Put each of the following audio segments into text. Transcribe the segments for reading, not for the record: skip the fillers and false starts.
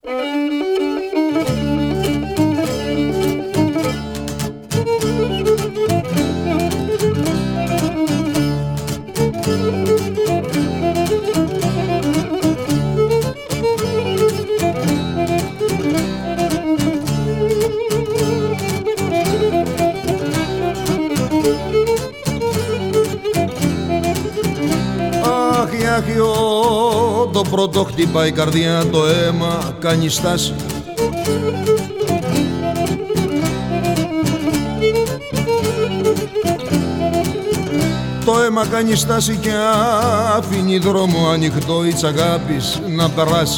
Το πρώτο χτυπάει η καρδιά, το αίμα κάνει στάση. Το αίμα κάνει στάση και αφήνει δρόμο ανοιχτό η τσαγάπης να περάσει.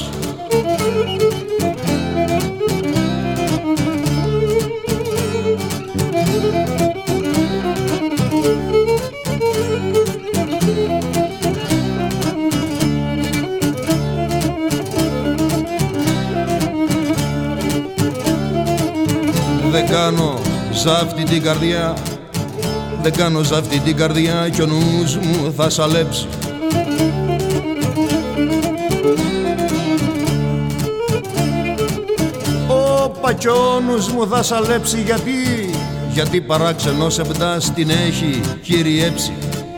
Δεν κάνω ζάφτη την καρδιά, δεν κάνω ζάφτη την καρδιά κι ο νους μου θα σαλέψει. Όπα κι ο νους μου θα σαλέψει γιατί παράξενος επτάς την έχει κυριέψει.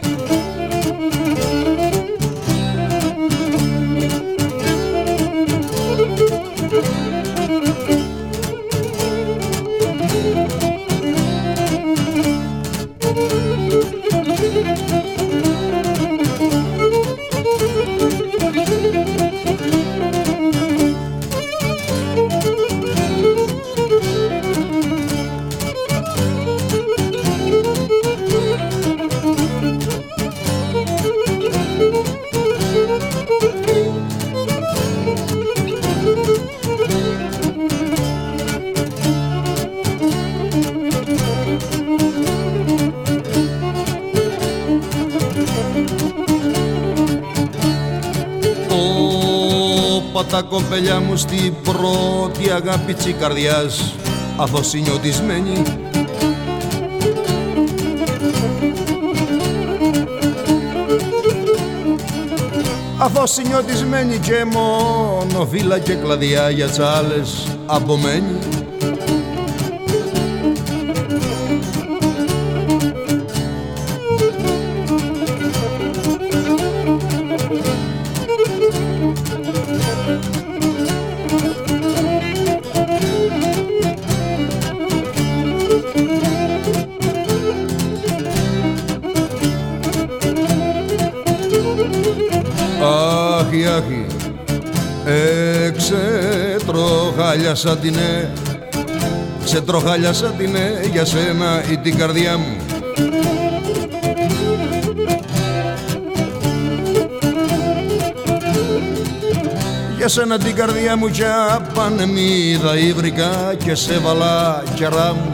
Τα κοπελιά μου στην πρώτη αγάπη της καρδιάς αθωσινιωτισμένη. Αθωσινιωτισμένη και μόνο φύλλα και κλαδιά για τσάλες απομένει. Άχι, ξετροχάλιασα την ξετροχάλιασα την για σένα ή την καρδιά μου. Για σένα την καρδιά μου κι απανεμίδα ύβρικα και σε βάλα κερά μου.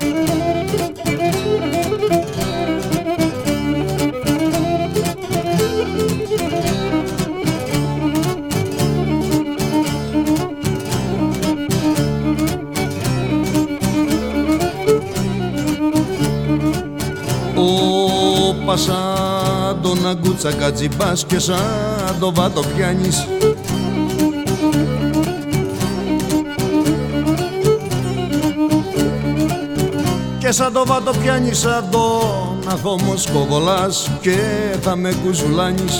Όπα σαν τον αγκούτσα κατζιμπάς και σαν το βάτο πιάνεις. Και σαν το βάτο πιάνεις, σαν τον αχώμο σκοβολάς και θα με κουζουλάνεις.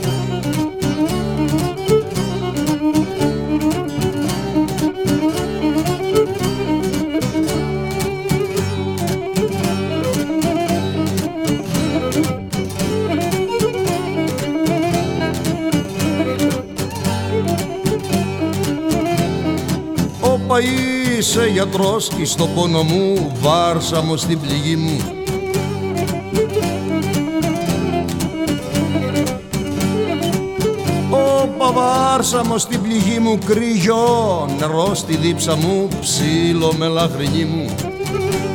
Όπα είσαι γιατρός κι στο πόνο μου βάρσαμο στην πληγή μου. Όπα βάρσαμο στην πληγή μου, κρύο νερό στη δίψα μου, ψήλο με λαχρινή μου.